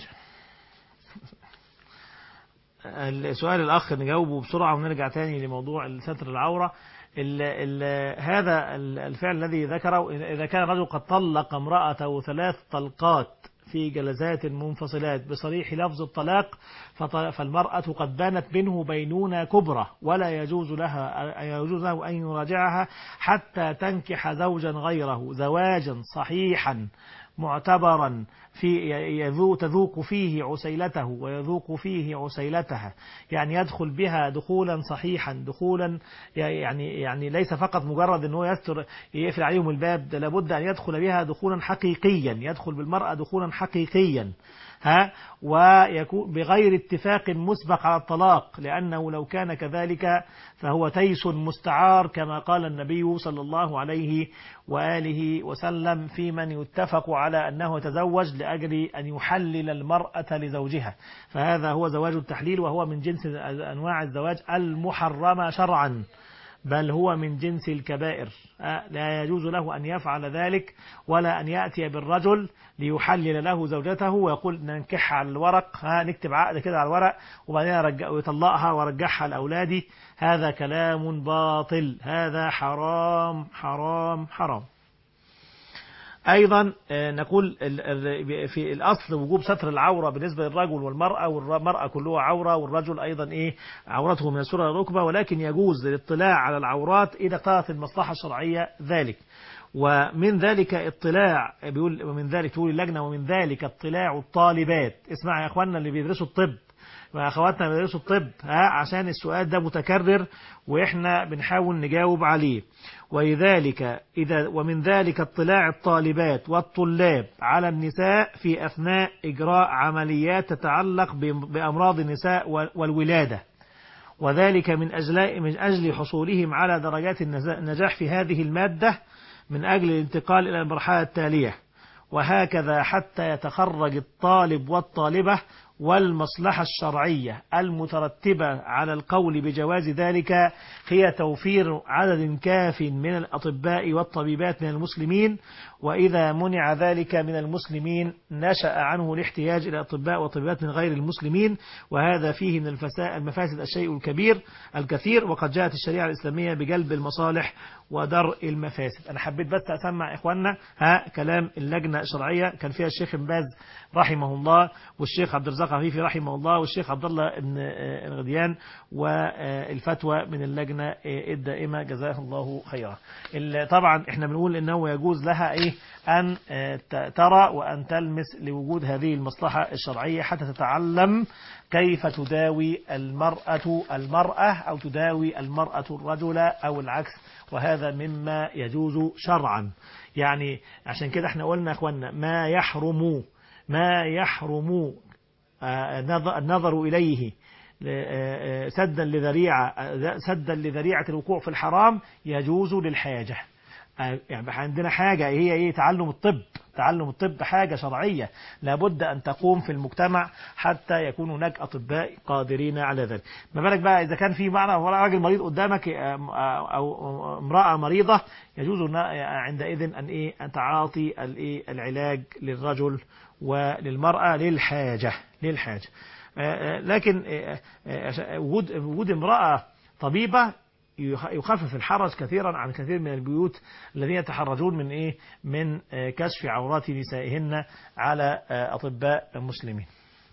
السؤال الأخ نجاوبه بسرعة ونرجع تاني لموضوع ستر العورة. هذا الفعل الذي ذكره، إذا كان الرجل قد طلق امرأته 3 طلقات في جلسات منفصلات بصريح لفظ الطلاق، فالمرأة قد بانت منه بينونة كبرى، ولا يجوز له أن يراجعها حتى تنكح زوجا غيره زواجا صحيحا معتبرا تذوق فيه عسيلته ويذوق فيه عسيلتها، يعني يدخل بها دخولا صحيحا، دخولا يعني ليس فقط مجرد أنه يقفل عليهم الباب، ده لابد أن يدخل بها دخولا حقيقيا، يدخل بالمرأة دخولا حقيقيا ويكون بغير اتفاق مسبق على الطلاق، لأنه لو كان كذلك فهو تيس مستعار كما قال النبي صلى الله عليه وآله وسلم في من يتفق على أنه يتزوج لأجل أن يحلل المرأة لزوجها، فهذا هو زواج التحليل، وهو من جنس أنواع الزواج المحرمة شرعا، بل هو من جنس الكبائر. لا يجوز له أن يفعل ذلك، ولا أن يأتي بالرجل ليحلل له زوجته ويقول ننكحها على الورق، نكتب عقد كده على الورق وبعدين يطلقها ورجعها لأولادي. هذا كلام باطل، هذا حرام حرام حرام. أيضا نقول في الأصل وجوب ستر العورة بالنسبة للرجل والمرأة، والمرأة كلها عورة، والرجل أيضا عورته من السرة للركبة، ولكن يجوز الاطلاع على العورات إذا اقتضت المصلحة الشرعية ذلك. ومن ذلك اطلاع، بيقول ومن ذلك تقول اللجنة ومن ذلك اطلاع الطالبات. اسمع يا أخواننا اللي بيدرسوا الطب وأخواتنا بيدرسوا الطب، عشان السؤال ده متكرر وإحنا بنحاول نجاوب عليه. ومن ذلك اطلاع الطالبات والطلاب على النساء في أثناء إجراء عمليات تتعلق بأمراض النساء والولادة، وذلك من أجل حصولهم على درجات النجاح في هذه المادة من أجل الانتقال إلى المرحلة التالية، وهكذا حتى يتخرج الطالب والطالبة. والمصلحة الشرعية المترتبة على القول بجواز ذلك هي توفير عدد كاف من الأطباء والطبيبات من المسلمين، وإذا منع ذلك من المسلمين نشأ عنه الاحتياج إلى أطباء وطبيبات من غير المسلمين، وهذا فيه من المفاسد الشيء الكثير، وقد جاءت الشريعة الإسلامية بجلب المصالح ودرء المفاسد. أنا حبيت بس أسمع إخواننا كلام اللجنة الشرعية كان فيها الشيخ ابن باز رحمه الله، والشيخ عبد الرزاق عفيفي رحمه الله، والشيخ عبد الله بن غديان، والفتوى من اللجنة الدائمة جزاه الله خيرا. طبعا احنا بنقول انه يجوز لها ان ترى وان تلمس لوجود هذه المصلحة الشرعية حتى تتعلم كيف تداوي المرأة أو تداوي المرأة الرجل أو العكس، وهذا مما يجوز شرعا. يعني عشان كده احنا قلنا اخوانا ما يحرم النظر إليه سدا لذريعة الوقوع في الحرام يجوز للحاجة. يعني عندنا حاجة هي تعلم الطب حاجة شرعية لابد أن تقوم في المجتمع حتى يكون هناك أطباء قادرين على ذلك. ما بالك بقى إذا كان في معنى راجل مريض قدامك أو امرأة مريضة، يجوز عندئذ أن تعاطي العلاج للرجل وللمرأة للحاجة. لكن وجود امرأة طبيبة يخفف الحرج كثيرا عن كثير من البيوت الذين يتحرجون من كشف عورات نسائهن على أطباء مسلمين.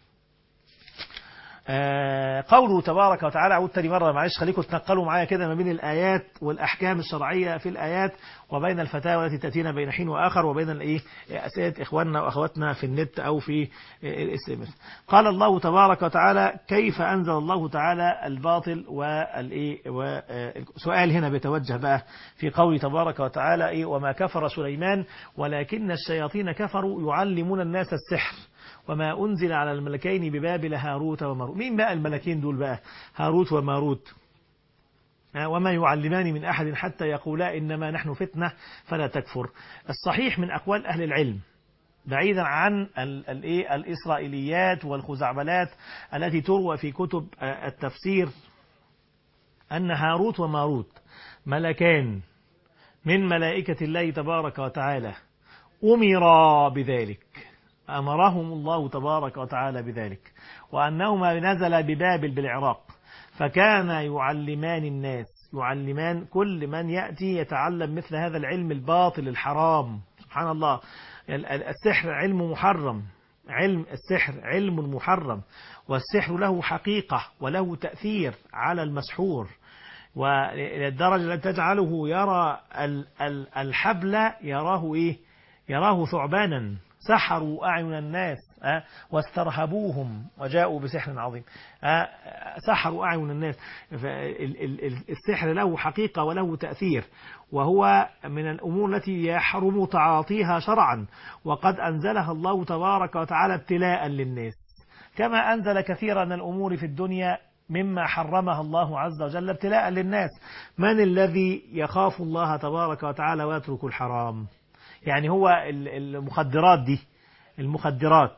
قوله تبارك وتعالى، أعود تاني مرة معلش خليكم تنقلوا معايا كده ما بين الآيات والأحكام الشرعية في الآيات وبين الفتاوى التي تأتينا بين حين وآخر وبين أسئلة إخواننا وأخواتنا في النت أو في الإس. قال الله تبارك وتعالى: كيف أنزل الله تعالى الباطل وسؤال هنا بيتوجه بقى في قوله تبارك وتعالى: وما كفر سليمان ولكن الشياطين كفروا يعلمون الناس السحر وما أنزل على الملكين ببابل هاروت وماروت. مين بقى الملكين دول بقى؟ هاروت وماروت. وما يعلمان من أحد حتى يقولا إنما نحن فتنة فلا تكفر. الصحيح من أقوال أهل العلم بعيدا عن الإسرائيليات والخزعبلات التي تروى في كتب التفسير أن هاروت وماروت ملكان من ملائكة الله تبارك وتعالى أمرا بذلك، أمرهم الله تبارك وتعالى بذلك، وأنهما نزل ببابل بالعراق، فكان يعلمان الناس، يعلمان كل من يأتي يتعلم مثل هذا العلم الباطل الحرام. سبحان الله، السحر علم محرم، علم السحر علم محرم، والسحر له حقيقة وله تأثير على المسحور، وللدرجة التي تجعله يرى الحبل يراه ثعبانا. سحروا أعين الناس واسترهبوهم وجاءوا بسحر عظيم. سحروا أعين الناس. السحر له حقيقة وله تأثير، وهو من الأمور التي يحرم تعاطيها شرعا، وقد أنزلها الله تبارك وتعالى ابتلاء للناس، كما أنزل كثيرا من الأمور في الدنيا مما حرمها الله عز وجل ابتلاء للناس. من الذي يخاف الله تبارك وتعالى ويترك الحرام؟ يعني هو المخدرات دي، المخدرات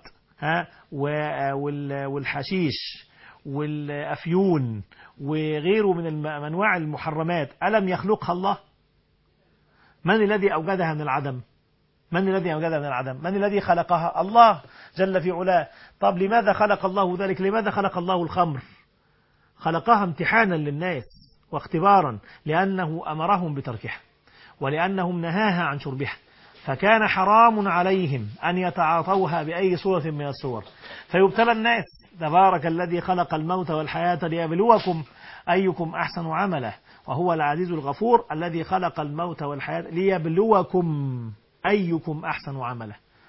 والحشيش والأفيون وغيره من أنواع المحرمات ألم يخلقها الله؟ من الذي أوجدها من العدم؟ من الذي أوجدها من العدم؟ من الذي خلقها؟ الله جل في علاه. طب لماذا خلق الله ذلك؟ لماذا خلق الله الخمر؟ خلقها امتحانا للناس واختبارا، لأنه أمرهم بتركها ولأنهم نهاها عن شربها. فكان حرام عليهم أن يتعاطوها بأي صورة من الصور، فيبتلى الناس. تبارك الذي خلق الموت والحياة ليبلوكم أيكم أحسن عملا، وهو العزيز الغفور الذي خلق الموت والحياة ليبلوكم أيكم أحسن عملا.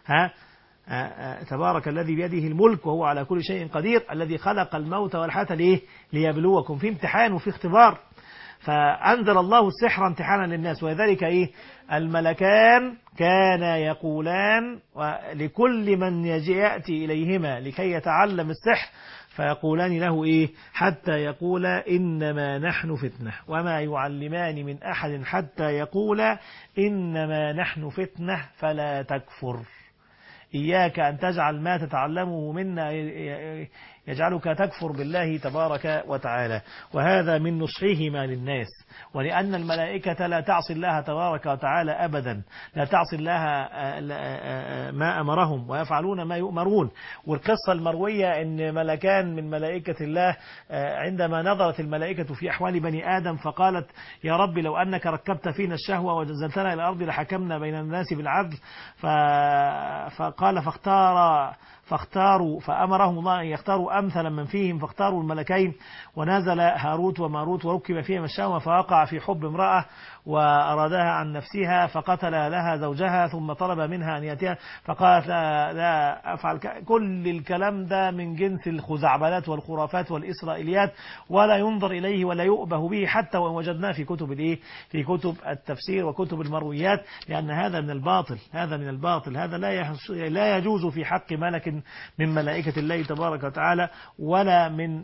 تبارك الذي بيده الملك وهو على كل شيء قدير، الذي خلق الموت والحياة ليه؟ ليبلوكم، في امتحان وفي اختبار. فأنزل الله السحر امتحانا للناس، ولذلك الملكان كان يقولان لكل من يأتي إليهما لكي يتعلم السحر، فيقولان له حتى يقولا إنما نحن فتنة وما يعلمان من أحد حتى يقولا إنما نحن فتنة فلا تكفر. إياك أن تجعل ما تتعلمه منا يجعلك تكفر بالله تبارك وتعالى. وهذا من نصحهما للناس، ولأن الملائكة لا تعصي الله تبارك وتعالى أبدا، لا تعصي الله ما أمرهم ويفعلون ما يؤمرون. والقصة المروية أن ملكان من ملائكة الله عندما نظرت الملائكة في أحوال بني آدم فقالت يا رب لو أنك ركبت فينا الشهوة وجزلتنا إلى الأرض لحكمنا بين الناس بالعدل. فقال فاختاروا فأمرهم الله أن يختاروا أمثل من فيهم، فاختاروا الملكين، ونزل هاروت وماروت وركب فيهم الشهوة فوقع في حب امرأة وأرادها عن نفسها فقتل لها زوجها ثم طلب منها أن يأتيها فقالت لا أفعل. كل الكلام ده من جنس الخزعبلات والخرافات والإسرائيليات، ولا ينظر إليه ولا يؤبه به حتى وإن وجدناه في كتب في كتب التفسير وكتب المرويات، لأن هذا من الباطل، هذا لا يجوز في حق ملك من ملائكة الله تبارك وتعالى، ولا من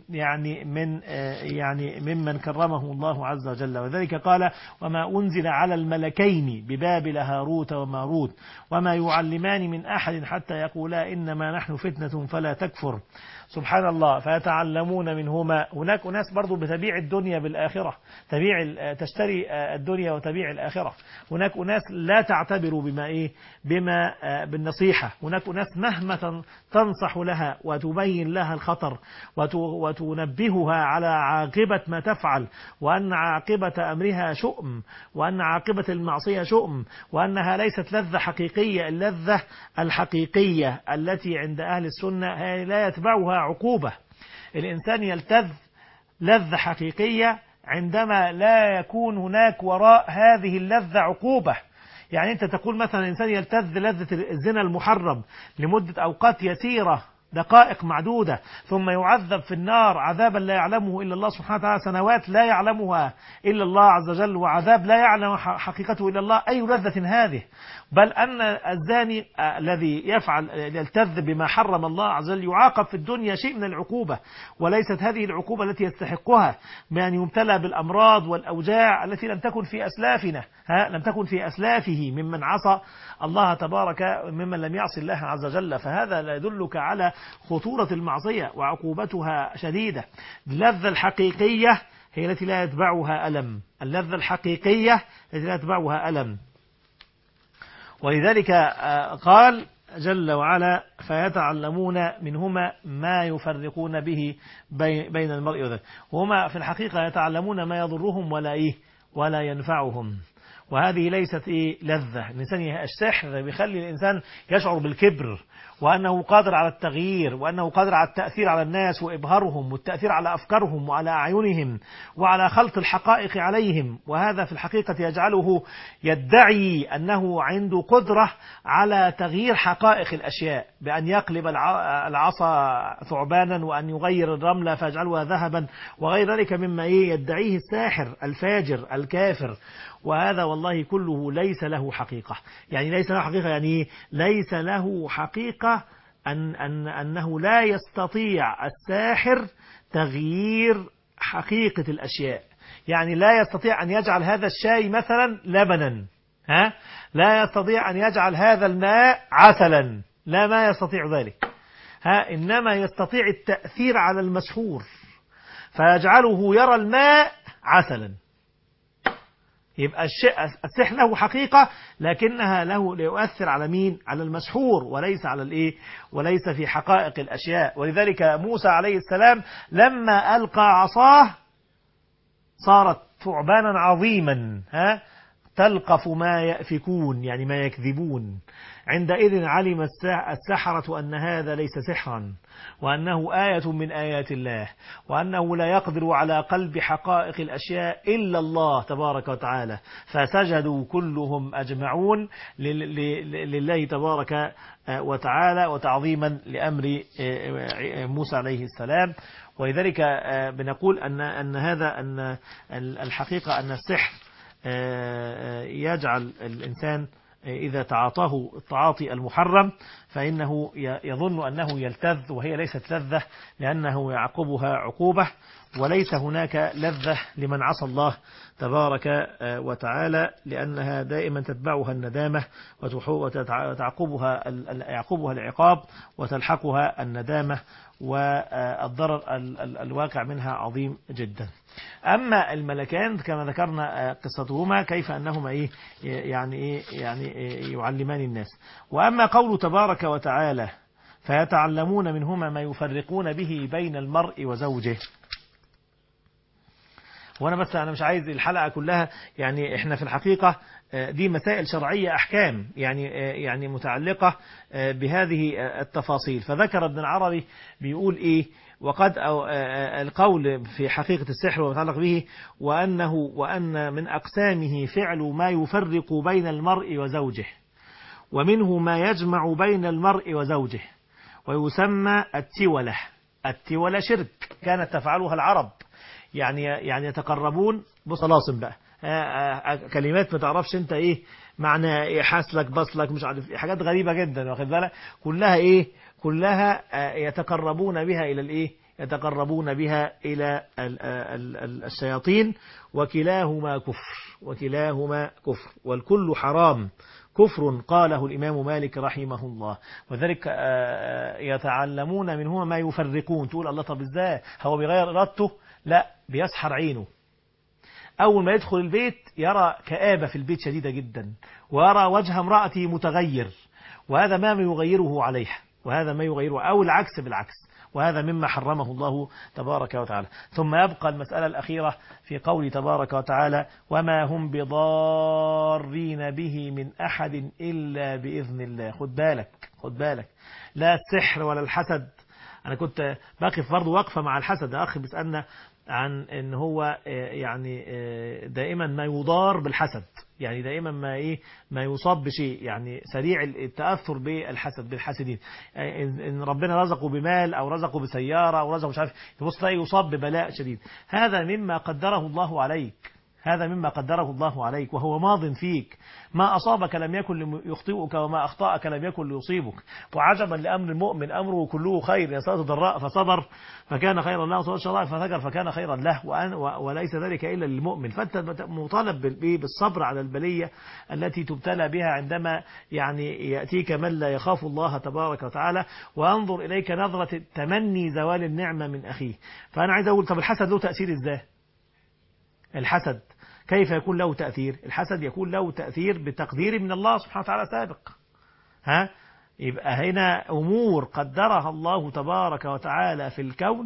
ممن كرمه الله عز وجل. وذلك قال وما أنزل على الملكين ببابل هاروت وماروت وما يعلمان من أحد حتى يقولا إنما نحن فتنة فلا تكفر. سبحان الله. فيتعلمون منهما. هناك ناس برضو بتبيع الدنيا بالآخرة، تشتري الدنيا وتبيع الآخرة. هناك ناس لا تعتبر بما بالنصيحة. هناك ناس مهما تنصح لها وتبين لها الخطر وتنبهها على عاقبة ما تفعل، وأن عاقبة أمرها شؤم، وأن عاقبة المعصية شؤم، وأنها ليست لذة حقيقية. اللذة الحقيقية التي عند أهل السنة لا يتبعها عقوبة. الإنسان يلتذ لذة حقيقية عندما لا يكون هناك وراء هذه اللذة عقوبة. يعني أنت تقول مثلا الإنسان يلتذ لذة الزنا المحرم لمدة أوقات يسيرة، دقائق معدودة، ثم يعذب في النار عذابا لا يعلمه إلا الله سبحانه وتعالى، سنوات لا يعلمها إلا الله عز وجل، وعذاب لا يعلم حقيقته إلا الله. أي لذة هذه؟ بل أن الزاني الذي يلتذ بما حرم الله عز وجل يعاقب في الدنيا شيء من العقوبة، وليست هذه العقوبة التي يستحقها بأن يمتلى بالأمراض والأوجاع التي لم تكن في أسلافنا، لم تكن في أسلافه ممن عصى الله تبارك، ممن لم يعصي الله عز وجل. فهذا لا يدلك على خطورة المعصية وعقوبتها شديدة. اللذة الحقيقية هي التي لا يتبعها ألم، اللذة الحقيقية التي لا يتبعها ألم. ولذلك قال جل وعلا فيتعلمون منهما ما يفرقون به بين المرء وذلك. وهما في الحقيقة يتعلمون ما يضرهم ولا ينفعهم. وهذه ليست لذة. السحر بيخلي الإنسان يشعر بالكبر، وأنه قادر على التغيير، وأنه قادر على التأثير على الناس وإبهارهم، والتأثير على أفكارهم وعلى أعينهم وعلى خلط الحقائق عليهم. وهذا في الحقيقة يجعله يدعي أنه عنده قدرة على تغيير حقائق الأشياء، بأن يقلب العصا ثعبانا، وأن يغير الرملة فيجعلها ذهبا، وغير ذلك مما يدعيه الساحر الفاجر الكافر. وهذا والله كله ليس له حقيقة. يعني ليس له حقيقة، يعني ليس له حقيقة أنه لا يستطيع الساحر تغيير حقيقة الأشياء. يعني لا يستطيع أن يجعل هذا الشاي مثلا لبنا، لا يستطيع أن يجعل هذا الماء عسلا، لا، ما يستطيع ذلك. إنما يستطيع التأثير على المسحور فيجعله يرى الماء عسلا. يبقى السحر له حقيقة، لكنها ليؤثر على مين؟ على المسحور، وليس على وليس في حقائق الأشياء. ولذلك موسى عليه السلام لما ألقى عصاه صارت ثعبانا عظيما، تلقف ما يأفكون يعني ما يكذبون. عندئذ علم السحرة أن هذا ليس سحرا، وأنه آية من آيات الله، وأنه لا يقدر على قلب حقائق الأشياء إلا الله تبارك وتعالى، فسجدوا كلهم أجمعون لله تبارك وتعالى وتعظيما لأمر موسى عليه السلام. ولذلك بنقول أن هذا أن الحقيقة أن السحر يجعل الإنسان إذا تعاطاه التعاطي المحرم فإنه يظن أنه يلتذ، وهي ليست لذة، لأنه يعقبها عقوبة، وليس هناك لذة لمن عصى الله تبارك وتعالى، لأنها دائما تتبعها الندامة وتعقبها العقاب وتلحقها الندامة، والضرر الواقع منها عظيم جدا. أما الملكان كما ذكرنا قصتهما كيف أنهما يعني يعلمان الناس. وأما قول تبارك وتعالى فيتعلمون منهما ما يفرقون به بين المرء وزوجه، وانا بس انا مش عايز الحلقة كلها، يعني احنا في الحقيقة دي مسائل شرعية احكام يعني متعلقة بهذه التفاصيل. فذكر ابن العربي بيقول ايه، وقد القول في حقيقة السحر ومتعلق به وأن من أقسامه فعل ما يفرق بين المرء وزوجه، ومنه ما يجمع بين المرء وزوجه، ويسمى التولة. التولة شرك كانت تفعلها العرب، يعني يتقربون بصلاصم بقى، كلمات ما تعرفش انت ايه معنى، حاسلك بصلك مش عارف، حاجات غريبة جدا واخد بالك، كلها يتقربون بها الى الايه، يتقربون بها الى الشياطين، وكلاهما كفر والكل حرام كفر، قاله الإمام مالك رحمه الله. وذلك يتعلمون منهما ما يفرقون. تقول الله طب ازاي هو بيغير إرادته؟ لا، بيسحر عينه. أول ما يدخل البيت يرى كآبة في البيت شديدة جدا، ويرى وجه امرأته متغير، وهذا ما يغيره عليها، وهذا ما يغيره، أو العكس بالعكس، وهذا مما حرمه الله تبارك وتعالى. ثم يبقى المسألة الأخيرة في قول تبارك وتعالى وما هم بضارين به من أحد إلا بإذن الله. خد بالك لا السحر ولا الحسد. أنا كنت باقف برضه وقفة مع الحسد، أخي بيسألنا عن ان هو يعني دائما ما يضار بالحسد، يعني دائما ما يصاب بشيء، يعني سريع التأثر بالحسد بالحاسدين. ان ربنا رزقه بمال او رزقه بسيارة او رزقه مش عارف، تبص تلاقي يصاب ببلاء شديد. هذا مما قدره الله عليك، وهو ماض فيك. ما أصابك لم يكن ليخطئك، وما أخطأك لم يكن ليصيبك. وعجبا لأمر المؤمن أمره كله خير، يسأل ضراء فصبر فكان خيرا له، وصبر شراء ففجر فكان خيرا له، وليس ذلك إلا للمؤمن. فأنت مطالب بالصبر على البلية التي تبتلى بها عندما يعني يأتيك من لا يخاف الله تبارك وتعالى، وأنظر إليك نظرة تمني زوال النعمة من أخيه. فأنا عايز أقول طب الحسد له تأثير إزاي؟ الحسد كيف يكون له تأثير؟ الحسد يكون له تأثير بتقدير من الله سبحانه وتعالى سابق. يبقى هنا أمور قدرها الله تبارك وتعالى في الكون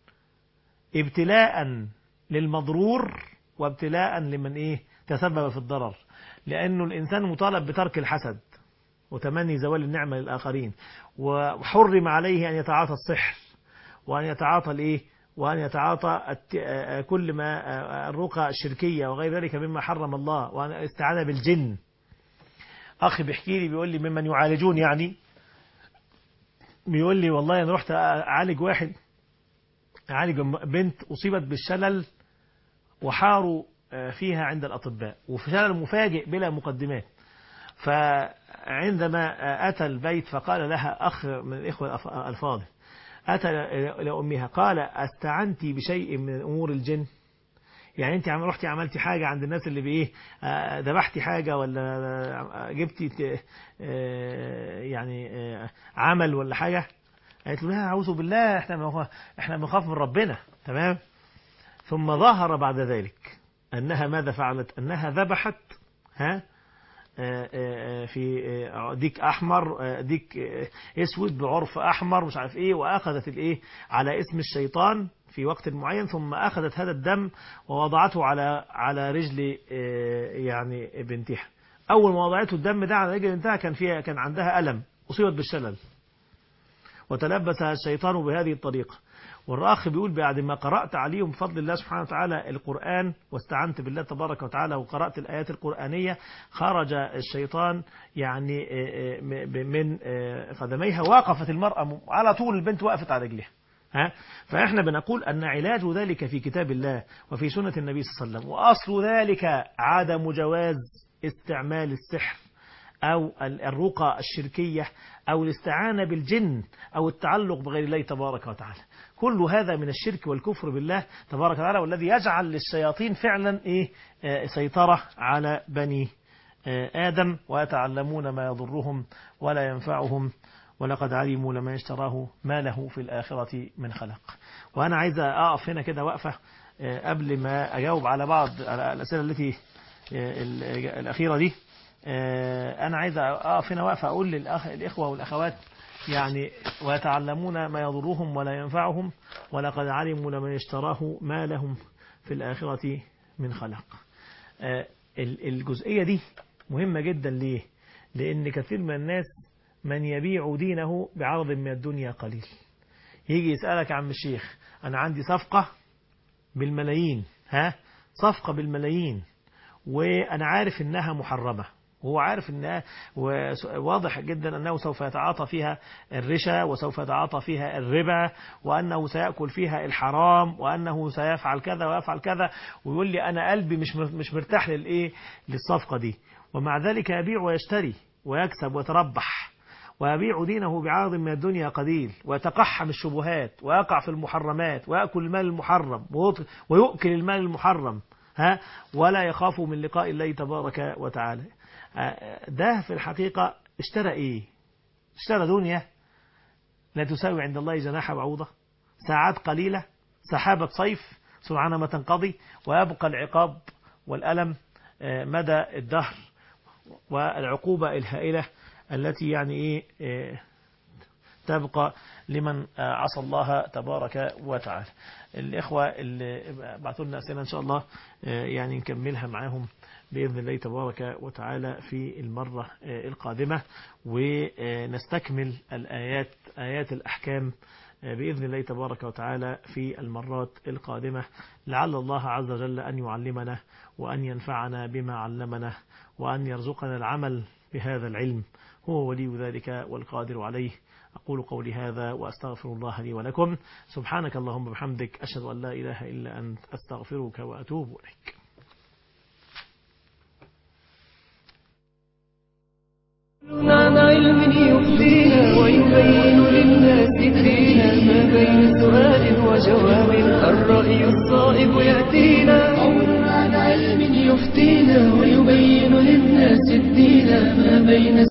ابتلاء للمضرور وابتلاء لمن تسبب في الضرر، لأنه الإنسان مطالب بترك الحسد وتمني زوال النعمة للآخرين، وحرم عليه أن يتعاطى السحر، وأن يتعاطى وأن يتعاطى كل ما الرقى الشركية وغير ذلك مما حرم الله، وأن استعان بالجن. أخي بيحكي لي بيقول لي ممن يعالجون، يعني بيقول لي والله أنا رحت أعالج بنت أصيبت بالشلل وحاروا فيها عند الأطباء، وفي شلل مفاجئ بلا مقدمات. فعندما أتى البيت فقال لها أخ من الإخوة الفاضل، أتى لأمها قال استعنت بشيء من أمور الجن؟ يعني أنت رحتي عملتي حاجة عند الناس اللي ذبحتي حاجة ولا جبتي يعني عمل ولا حاجة؟ قالت له لا أعوذ بالله، احنا بنخاف من ربنا. تمام. ثم ظهر بعد ذلك أنها ماذا فعلت؟ أنها ذبحت في ديك أحمر، ديك أسود بعرف أحمر مش عارف إيه، وأخذت الإيه على اسم الشيطان في وقت معين، ثم أخذت هذا الدم ووضعته على رجل يعني بنتها. أول ما وضعته الدم ده على رجل بنتها كان عندها ألم، أصيبت بالشلل، وتلبس الشيطان بهذه الطريقة. والأخ بيقول بعد ما قرأت عليهم بفضل الله سبحانه وتعالى القرآن واستعنت بالله تبارك وتعالى وقرأت الآيات القرآنية، خرج الشيطان يعني من قدميها، وقفت المرأة على طول، البنت وقفت على رجلها. فإحنا بنقول أن علاج ذلك في كتاب الله وفي سنة النبي صلى الله عليه وسلم، وأصل ذلك عدم جواز استعمال السحر أو الرقى الشركية أو الاستعانة بالجن أو التعلق بغير الله تبارك وتعالى. كل هذا من الشرك والكفر بالله تبارك وتعالى، والذي يجعل للشياطين فعلا سيطرة على بني آدم، ويتعلمون ما يضرهم ولا ينفعهم، ولقد علموا لما يشتراه ما له في الآخرة من خلق. وأنا عايز أقف هنا كده وقفة قبل ما أجاوب على بعض الأسئلة التي الأخيرة دي. أنا عايز أقف هنا وقفة أقول للإخوة والأخوات يعني ويتعلمون ما يضرهم ولا ينفعهم، ولقد علموا لمن اشتراه ما لهم في الآخرة من خلق. الجزئية دي مهمة جدا. ليه؟ لأن كثير من الناس من يبيع دينه بعرض من الدنيا قليل. يجي يسألك عم الشيخ أنا عندي صفقة بالملايين، صفقة بالملايين، وأنا عارف إنها محرمة، وهو عارف إنها واضح جدا أنه سوف يتعاطى فيها الرشا، وسوف يتعاطى فيها الربا، وأنه سيأكل فيها الحرام، وأنه سيفعل كذا ويفعل كذا، ويقول لي أنا قلبي مش مرتاح للصفقة دي. ومع ذلك يبيع ويشتري ويكسب ويتربح، ويبيع دينه بعرض من الدنيا قليل، ويتقحم الشبهات، ويقع في المحرمات، ويأكل المال المحرم، ويؤكل المال المحرم، ولا يخاف من لقاء الله تبارك وتعالى. ده في الحقيقة اشترى ايه؟ اشترى دنيا لا تساوي عند الله جناح بعوضة، ساعات قليلة، سحابة صيف سرعان ما تنقضي، ويبقى العقاب والألم مدى الدهر، والعقوبة الهائلة التي يعني تبقى لمن عصى الله تبارك وتعالى. الإخوة اللي بعثوا لنا أسئلة إن شاء الله يعني نكملها معاهم بإذن الله تبارك وتعالى في المرة القادمة، ونستكمل آيات الأحكام بإذن الله تبارك وتعالى في المرات القادمة، لعل الله عز وجل أن يعلمنا وأن ينفعنا بما علمنا، وأن يرزقنا العمل بهذا العلم، هو ولي ذلك والقادر عليه. أقول قولي هذا وأستغفر الله لي ولكم. سبحانك اللهم وبحمدك، أشهد أن لا إله إلا أنت، أستغفرك وأتوب إليك. عن علم يفضي